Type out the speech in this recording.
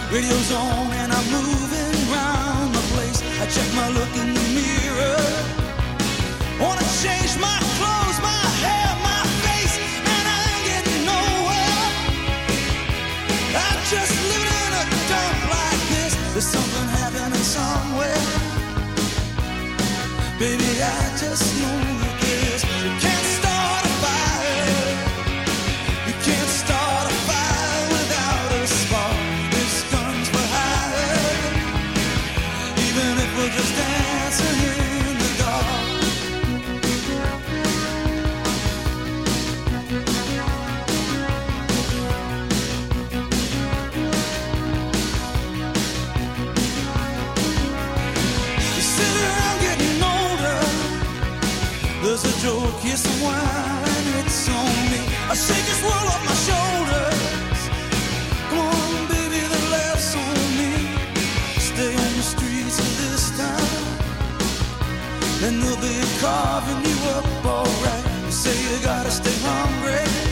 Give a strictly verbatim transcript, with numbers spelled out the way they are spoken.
Radio's on and I'm moving round the place. I check my look in the mirror. Wanna change my clothes, my hair, my face, and I ain't getting nowhere. I just live in a dump like this. There's something happening somewhere. Baby, I just know that this. You can't start a fire. You can't start a fire without a spark. This gun's for hire. Even if we're just dancing in the dark. You sit around getting older. There's a joke, yes, a wine, it's on me. I shake this world off my shoulders. Come on, baby, the laughs on me. Stay on the streets of this town, and they'll be carving you up alright. You say you gotta stay hungry.